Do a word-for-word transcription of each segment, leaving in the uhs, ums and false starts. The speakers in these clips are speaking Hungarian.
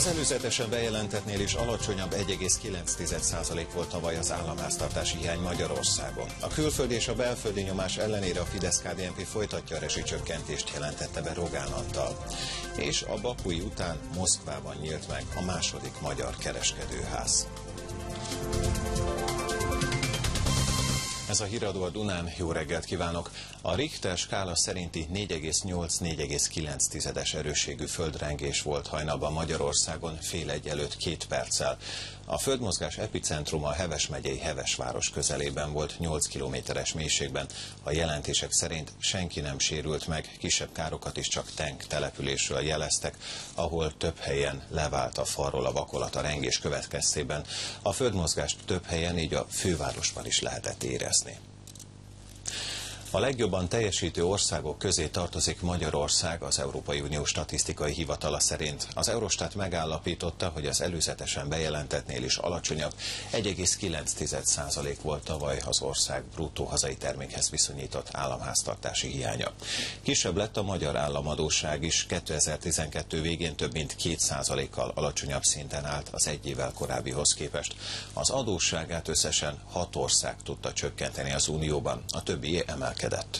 Az előzetesen bejelentettnél is alacsonyabb egy egész kilenc százalék volt tavaly az államháztartási hiány Magyarországon. A külföldi és a belföldi nyomás ellenére a Fidesz-ká dé en pé folytatja a rezsicsökkentést, jelentette be Rogán Antal. És a Bakui után Moszkvában nyílt meg a második magyar kereskedőház. Ez a híradó a Dunán, jó reggelt kívánok! A Richter skála szerinti négy egész nyolc - négy egész kilenc erősségű földrengés volt hajnalban Magyarországon fél egy előtt két perccel. A földmozgás epicentruma a Heves megyei Hevesváros közelében volt, nyolc kilométeres mélységben. A jelentések szerint senki nem sérült meg, kisebb károkat is csak Tenk településről jeleztek, ahol több helyen levált a falról a vakolat a rengés következtében. A földmozgást több helyen, így a fővárosban is lehetett érezni. A legjobban teljesítő országok közé tartozik Magyarország, az Európai Unió statisztikai hivatala szerint. Az Eurostat megállapította, hogy az előzetesen bejelentettnél is alacsonyabb, egy egész kilenc százalék volt tavaly az ország bruttó hazai termékhez viszonyított államháztartási hiánya. Kisebb lett a magyar államadósság is, kétezer-tizenkettő végén több mint két százalékkal alacsonyabb szinten állt az egy évvel korábbihoz képest. Az adósságát összesen hat ország tudta csökkenteni az Unióban, a többi emelkedett.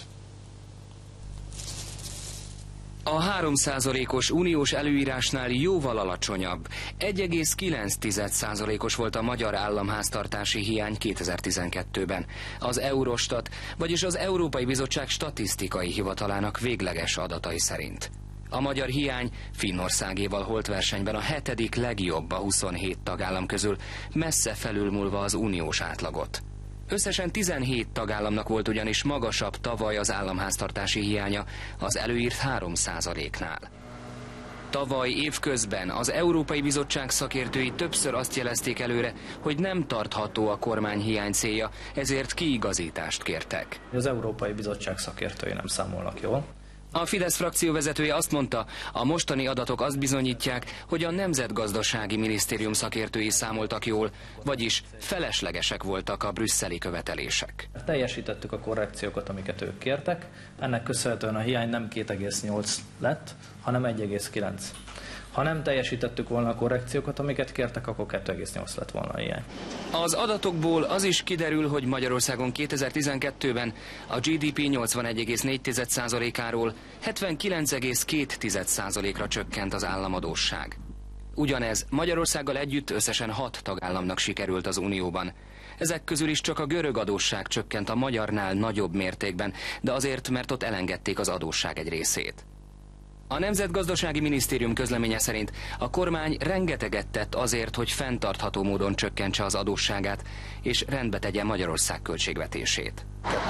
A három százalékos uniós előírásnál jóval alacsonyabb. egy egész kilenc százalékos volt a magyar államháztartási hiány kétezer-tizenkettőben. Az Eurostat, vagyis az Európai Bizottság statisztikai hivatalának végleges adatai szerint. A magyar hiány Finnországéval holt versenyben a hetedik legjobb a huszonhét tagállam közül, messze felülmúlva az uniós átlagot. Összesen tizenhét tagállamnak volt ugyanis magasabb tavaly az államháztartási hiánya az előírt három százaléknál. Tavaly évközben az Európai Bizottság szakértői többször azt jelezték előre, hogy nem tartható a kormány hiány célja, ezért kiigazítást kértek. Az Európai Bizottság szakértői nem számolnak jól. A Fidesz frakció vezetője azt mondta, a mostani adatok azt bizonyítják, hogy a Nemzetgazdasági Minisztérium szakértői számoltak jól, vagyis feleslegesek voltak a brüsszeli követelések. Teljesítettük a korrekciókat, amiket ők kértek, ennek köszönhetően a hiány nem két egész nyolc lett, hanem egy egész kilenc. Ha nem teljesítettük volna a korrekciókat, amiket kértek, akkor kettő egész nyolc lett volna a hiány. Az adatokból az is kiderül, hogy Magyarországon kétezer-tizenkettőben a gé dé pé nyolcvanegy egész négy százalékáról hetvenkilenc egész két százalékra csökkent az államadósság. Ugyanez Magyarországgal együtt összesen hat tagállamnak sikerült az Unióban. Ezek közül is csak a görög adósság csökkent a magyarnál nagyobb mértékben, de azért, mert ott elengedték az adósság egy részét. A Nemzetgazdasági Minisztérium közleménye szerint a kormány rengeteget tett azért, hogy fenntartható módon csökkentse az adósságát, és rendbe tegye Magyarország költségvetését.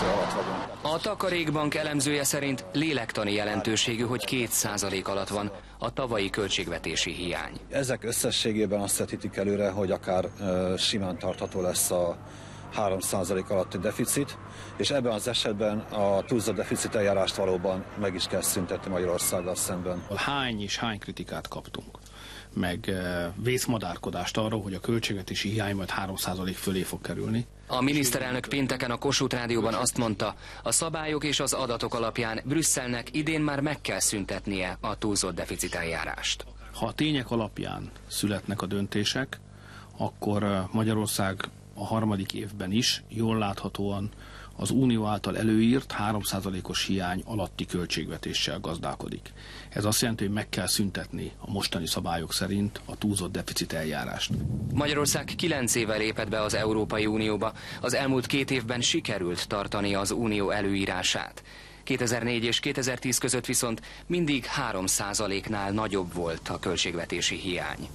A Takarékbank elemzője szerint lélektani jelentőségű, hogy két százalék alatt van a tavalyi költségvetési hiány. Ezek összességében azt vetítik előre, hogy akár uh, simán tartható lesz a három százalék alatti deficit, és ebben az esetben a túlzott deficit eljárást valóban meg is kell szüntetni Magyarországgal szemben. Hány és hány kritikát kaptunk, meg vészmadárkodást arról, hogy a költségvetési hiány majd három százalék fölé fog kerülni. A miniszterelnök pénteken a Kossuth Rádióban azt mondta, a szabályok és az adatok alapján Brüsszelnek idén már meg kell szüntetnie a túlzott deficit eljárást. Ha a tények alapján születnek a döntések, akkor Magyarország a harmadik évben is jól láthatóan az Unió által előírt három százalékos hiány alatti költségvetéssel gazdálkodik. Ez azt jelenti, hogy meg kell szüntetni a mostani szabályok szerint a túlzott deficit eljárást. Magyarország kilenc éve lépett be az Európai Unióba, az elmúlt két évben sikerült tartani az Unió előírását. kétezer-négy és kétezer-tíz között viszont mindig három százaléknál nagyobb volt a költségvetési hiány.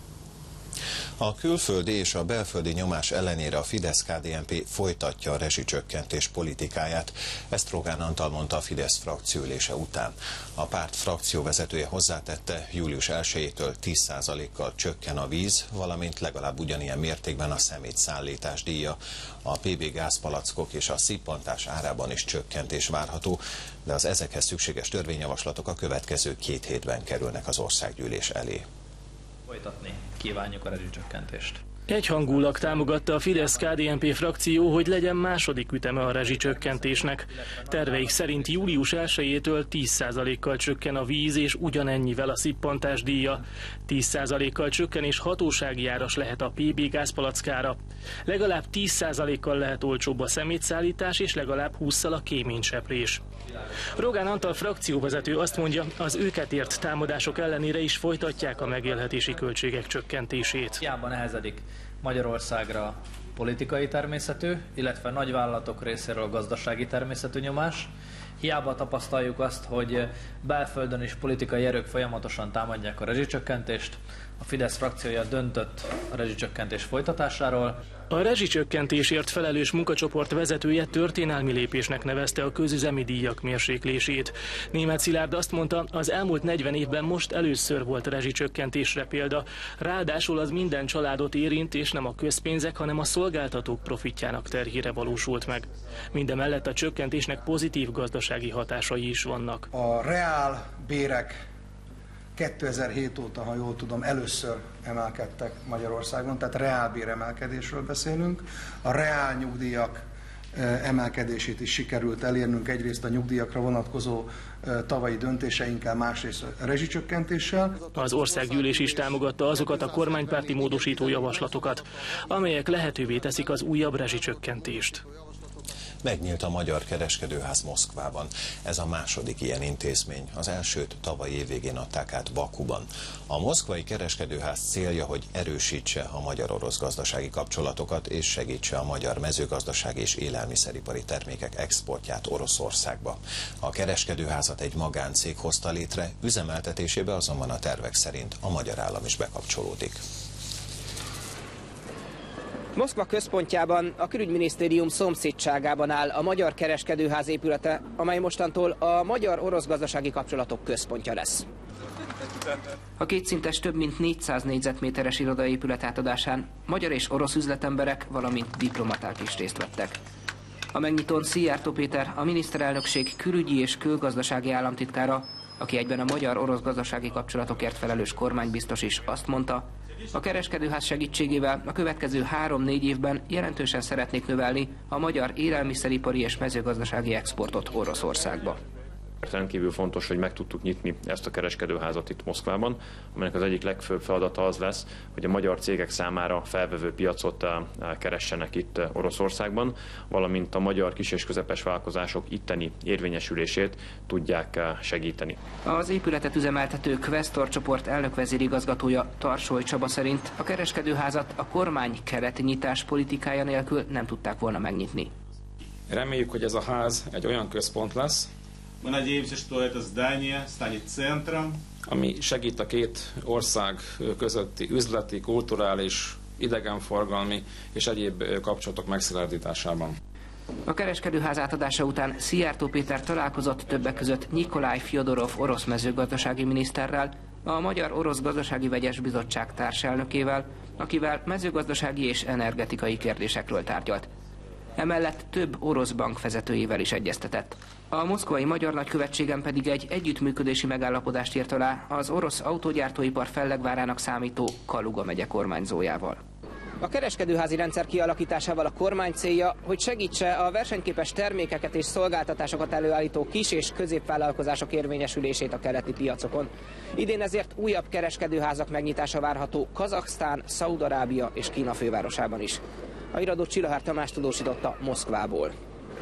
A külföldi és a belföldi nyomás ellenére a Fidesz-ká dé en pé folytatja a rezsicsökkentés politikáját. Ezt Rogán Antal mondta a Fidesz frakcióülése után. A párt frakcióvezetője hozzátette, július elsejétől tíz százalékkal csökken a víz, valamint legalább ugyanilyen mértékben a szemétszállítás díja. A pé bé gázpalackok és a szippantás árában is csökkentés várható, de az ezekhez szükséges törvényjavaslatok a következő két hétben kerülnek az országgyűlés elé. Folytatni kívánjuk a rezsicsökkentést. Egyhangulag támogatta a Fidesz-ká dé en pé frakció, hogy legyen második üteme a rezsicsökkentésnek. Terveik szerint július elsejétől tíz százalékkal csökken a víz és ugyanennyivel a szippantás díja. tíz százalékkal csökken és hatósági áras lehet a pé bé gázpalackára. Legalább tíz százalékkal lehet olcsóbb a szemétszállítás és legalább hússzal a kéményseprés. Rogán Antal frakcióvezető azt mondja, az őket ért támadások ellenére is folytatják a megélhetési költségek csökkentését. Hiába nehezedik Magyarországra politikai természetű, illetve nagyvállalatok részéről gazdasági természetű nyomás. Hiába tapasztaljuk azt, hogy belföldön is politikai erők folyamatosan támadják a rezsicsökkentést. A Fidesz frakciója döntött a rezsicsökkentés folytatásáról. A rezsicsökkentésért felelős munkacsoport vezetője történelmi lépésnek nevezte a közüzemi díjak mérséklését. Németh Szilárd azt mondta, az elmúlt negyven évben most először volt rezsicsökkentésre példa. Ráadásul az minden családot érint, és nem a közpénzek, hanem a szolgáltatók profitjának terhére valósult meg. Mindemellett a csökkentésnek pozitív gazdasági hatásai is vannak. A reál bérek kétezer-hét óta, ha jól tudom, először emelkedtek Magyarországon, tehát reálbér emelkedésről beszélünk. A reál nyugdíjak emelkedését is sikerült elérnünk, egyrészt a nyugdíjakra vonatkozó tavalyi döntéseinkkel, másrészt a rezsicsökkentéssel. Az országgyűlés is támogatta azokat a kormánypárti módosító javaslatokat, amelyek lehetővé teszik az újabb rezsicsökkentést. Megnyílt a Magyar Kereskedőház Moszkvában. Ez a második ilyen intézmény. Az elsőt tavaly év végén adták át Bakuban. A moszkvai kereskedőház célja, hogy erősítse a magyar-orosz gazdasági kapcsolatokat és segítse a magyar mezőgazdasági és élelmiszeripari termékek exportját Oroszországba. A kereskedőházat egy magáncég hozta létre, üzemeltetésébe azonban a tervek szerint a magyar állam is bekapcsolódik. Moszkva központjában, a külügyminisztérium szomszédságában áll a Magyar Kereskedőház épülete, amely mostantól a magyar-orosz gazdasági kapcsolatok központja lesz. A kétszintes több mint négyszáz négyzetméteres irodaépület átadásán magyar és orosz üzletemberek, valamint diplomaták is részt vettek. A megnyitón Szijjártó Péter, a miniszterelnökség külügyi és külgazdasági államtitkára, aki egyben a magyar-orosz gazdasági kapcsolatokért felelős kormánybiztos is, azt mondta, a kereskedőház segítségével a következő három-négy évben jelentősen szeretnék növelni a magyar élelmiszeripari és mezőgazdasági exportot Oroszországba. Rendkívül fontos, hogy meg tudtuk nyitni ezt a kereskedőházat itt Moszkvában, amelynek az egyik legfőbb feladata az lesz, hogy a magyar cégek számára felvevő piacot keressenek itt Oroszországban, valamint a magyar kis- és közepes vállalkozások itteni érvényesülését tudják segíteni. Az épületet üzemeltető Questor csoport elnök-vezérigazgatója Tarsoly Csaba szerint a kereskedőházat a kormány keretnyitás politikája nélkül nem tudták volna megnyitni. Reméljük, hogy ez a ház egy olyan központ lesz, Мы надеемся, что это здание станет центром, ami segít a két ország közötti üzleti, kulturális, idegenforgalmi és egyéb kapcsolatok megszilárdításában. A kereskedőház átadása után Szijjártó Péter találkozott többek között Nyikolaj Fjodorov orosz mezőgazdasági miniszterrel, a Magyar-Orosz Gazdasági Vegyes Bizottság társelnökével, akivel mezőgazdasági és energetikai kérdésekről tárgyalt. Emellett több orosz bank vezetőjével is egyeztetett. A moszkvai magyar nagykövetségen pedig egy együttműködési megállapodást írt alá az orosz autógyártóipar fellegvárának számító Kaluga megye kormányzójával. A kereskedőházi rendszer kialakításával a kormány célja, hogy segítse a versenyképes termékeket és szolgáltatásokat előállító kis- és középvállalkozások érvényesülését a keleti piacokon. Idén ezért újabb kereskedőházak megnyitása várható Kazaksztán, Szaúd-Arábia és Kína fővárosában is. A híradó Csillahár Tamás tudósította Moszkvából.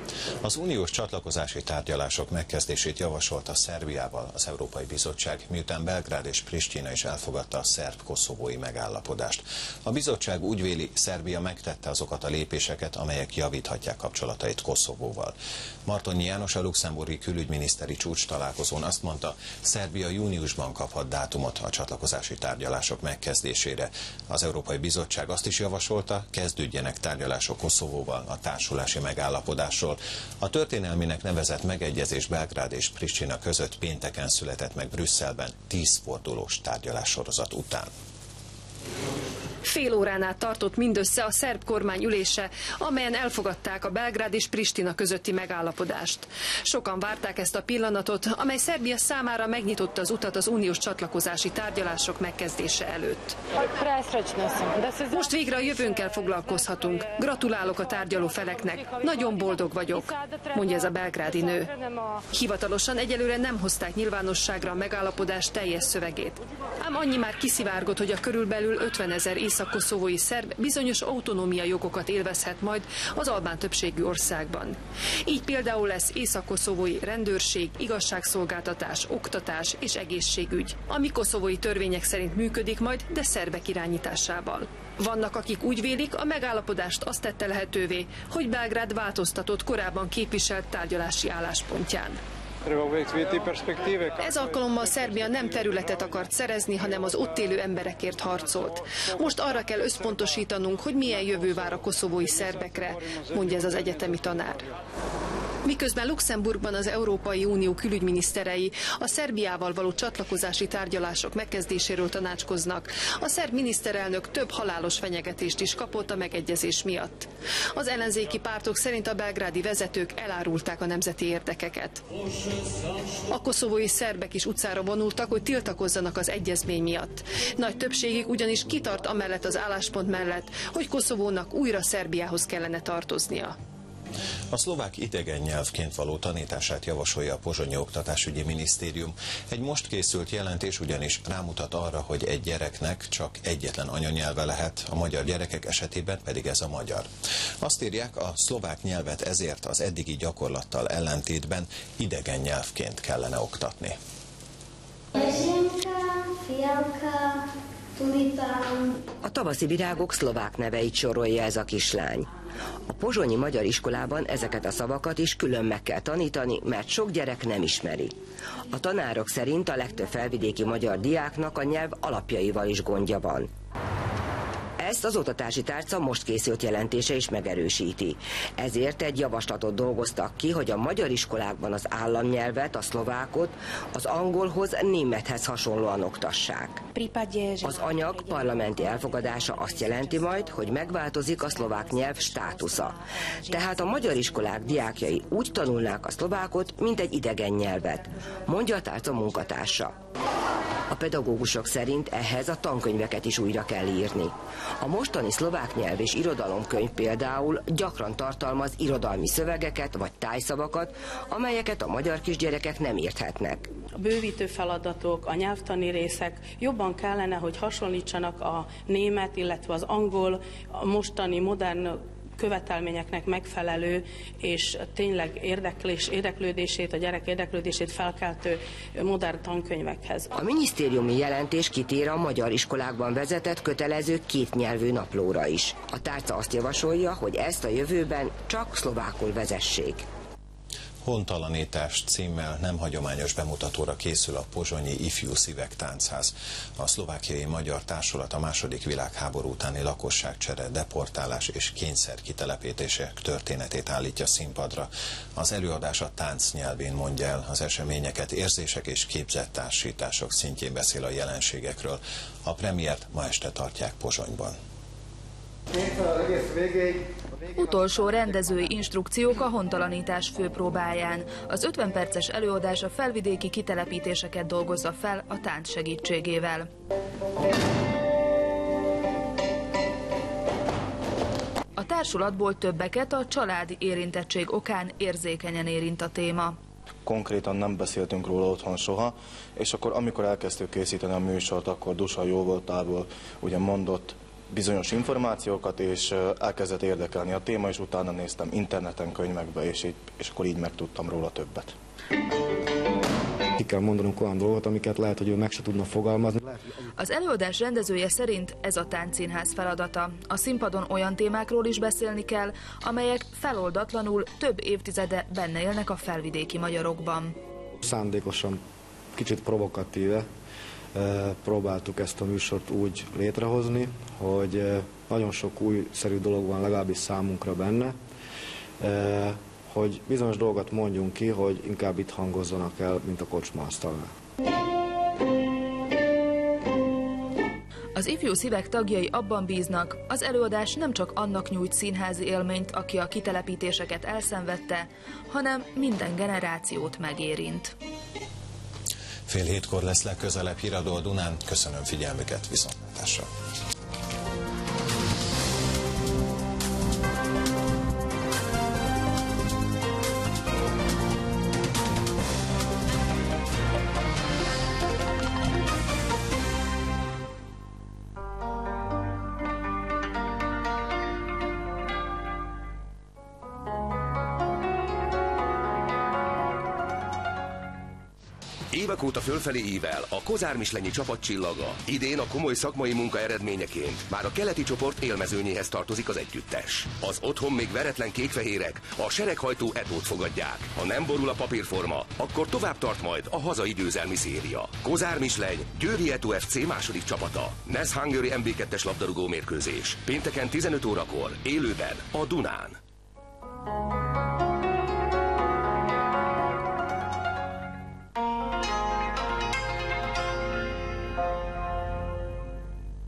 Az uniós csatlakozási tárgyalások megkezdését javasolta Szerbiával az Európai Bizottság, miután Belgrád és Pristina is elfogadta a szerb-koszovói megállapodást. A bizottság úgy véli, Szerbia megtette azokat a lépéseket, amelyek javíthatják kapcsolatait Koszovóval. Martonyi János a luxemburgi külügyminiszteri csúcs találkozón azt mondta, Szerbia júniusban kaphat dátumot a csatlakozási tárgyalások megkezdésére. Az Európai Bizottság azt is javasolta, kezdődjenek tárgyalások Koszovóval a társulási megállapodásról. A történelminek nevezett megegyezés Belgrád és Pristina között pénteken született meg Brüsszelben tíz fordulós tárgyalássorozat után. Fél órán át tartott mindössze a szerb kormány ülése, amelyen elfogadták a Belgrád és Pristina közötti megállapodást. Sokan várták ezt a pillanatot, amely Szerbia számára megnyitotta az utat az uniós csatlakozási tárgyalások megkezdése előtt. Most végre a jövőnkkel foglalkozhatunk. Gratulálok a tárgyaló feleknek. Nagyon boldog vagyok, mondja ez a belgrádi nő. Hivatalosan egyelőre nem hozták nyilvánosságra a megállapodás teljes szövegét. Ám annyi már kiszivárgott, hogy a körülbelül ötvenezer észak-koszovói szerb bizonyos autonómia jogokat élvezhet majd az albán többségű országban. Így például lesz észak-koszovói rendőrség, igazságszolgáltatás, oktatás és egészségügy, ami koszovói törvények szerint működik majd, de szerbek irányításával. Vannak, akik úgy vélik, a megállapodást azt tette lehetővé, hogy Belgrád változtatott korábban képviselt tárgyalási álláspontján. Ez alkalommal Szerbia nem területet akart szerezni, hanem az ott élő emberekért harcolt. Most arra kell összpontosítanunk, hogy milyen jövő vár a koszovói szerbekre, mondja ez az egyetemi tanár. Miközben Luxemburgban az Európai Unió külügyminiszterei a Szerbiával való csatlakozási tárgyalások megkezdéséről tanácskoznak, a szerb miniszterelnök több halálos fenyegetést is kapott a megegyezés miatt. Az ellenzéki pártok szerint a belgrádi vezetők elárulták a nemzeti érdekeket. A koszovói szerbek is utcára vonultak, hogy tiltakozzanak az egyezmény miatt. Nagy többségük ugyanis kitart amellett az álláspont mellett, hogy Koszovónak újra Szerbiához kellene tartoznia. A szlovák idegen nyelvként való tanítását javasolja a pozsonyi oktatásügyi minisztérium. Egy most készült jelentés ugyanis rámutat arra, hogy egy gyereknek csak egyetlen anyanyelve lehet, a magyar gyerekek esetében pedig ez a magyar. Azt írják, a szlovák nyelvet ezért az eddigi gyakorlattal ellentétben idegen nyelvként kellene oktatni. A tavaszi virágok szlovák neveit sorolja ez a kislány. A pozsonyi magyar iskolában ezeket a szavakat is külön meg kell tanítani, mert sok gyerek nem ismeri. A tanárok szerint a legtöbb felvidéki magyar diáknak a nyelv alapjaival is gondja van. Ezt az oktatási tárca most készült jelentése is megerősíti. Ezért egy javaslatot dolgoztak ki, hogy a magyar iskolákban az államnyelvet, a szlovákot, az angolhoz, némethez hasonlóan oktassák. Az anyag parlamenti elfogadása azt jelenti majd, hogy megváltozik a szlovák nyelv státusza. Tehát a magyar iskolák diákjai úgy tanulnák a szlovákot, mint egy idegen nyelvet, mondja a tárca munkatársa. A pedagógusok szerint ehhez a tankönyveket is újra kell írni. A mostani szlovák nyelv és irodalomkönyv például gyakran tartalmaz irodalmi szövegeket vagy tájszavakat, amelyeket a magyar kisgyerekek nem érthetnek. A bővítő feladatok, a nyelvtani részek jobban kellene, hogy hasonlítsanak a német, illetve az angol, a mostani modern követelményeknek megfelelő és tényleg érdeklés, érdeklődését, a gyerek érdeklődését felkeltő modern tankönyvekhez. A minisztériumi jelentés kitér a magyar iskolákban vezetett kötelező kétnyelvű naplóra is. A tárca azt javasolja, hogy ezt a jövőben csak szlovákul vezessék. Hontalanítás címmel nem hagyományos bemutatóra készül a pozsonyi Ifjú Szívek Táncház. A szlovákiai magyar társulat a második világháború utáni lakosságcsere, deportálás és kényszerkitelepítések történetét állítja színpadra. Az előadás a tánc nyelvén mondja el az eseményeket, érzések és képzett társítások szintjén beszél a jelenségekről. A premiért ma este tartják Pozsonyban. Utolsó rendezői instrukciók a hontalanítás főpróbáján. Az ötven perces előadás a felvidéki kitelepítéseket dolgozza fel a tánc segítségével. A társulatból többeket a családi érintettség okán érzékenyen érint a téma. Konkrétan nem beszéltünk róla otthon soha, és akkor amikor elkezdtük készíteni a műsort, akkor Dusa jóvoltából ugye mondott bizonyos információkat, és elkezdett érdekelni a téma, és utána néztem interneten, könyvekbe, és, így, és akkor így megtudtam róla többet. Ki kell mondanunk olyan dolgot, amiket lehet, hogy ő meg se tudna fogalmazni. Az előadás rendezője szerint ez a táncszínház feladata. A színpadon olyan témákról is beszélni kell, amelyek feloldatlanul több évtizede benne élnek a felvidéki magyarokban. Szándékosan, kicsit provokatíve próbáltuk ezt a műsort úgy létrehozni, hogy nagyon sok újszerű dolog van legalábbis számunkra benne, hogy bizonyos dolgot mondjunk ki, hogy inkább itt hangozzanak el, mint a kocsmaasztalnál. Az ifjú szívek tagjai abban bíznak, az előadás nem csak annak nyújt színházi élményt, aki a kitelepítéseket elszenvedte, hanem minden generációt megérint. Fél hétkor lesz legközelebb Híradó a Dunán. Köszönöm figyelmüket, viszontlátásra! Évek óta fölfelé ível a Kozár Mislenyi csapat csillaga. Idén a komoly szakmai munka eredményeként már a keleti csoport élmezőnyéhez tartozik az együttes. Az otthon még veretlen kékfehérek a sereghajtó Etót fogadják. Ha nem borul a papírforma, akkor tovább tart majd a hazai győzelmi széria. Kozár Misleny, Győri Eto ef cé második csapata. Nesz Hungary em bé kettes labdarúgó mérkőzés. Pénteken tizenöt órakor, élőben a Dunán.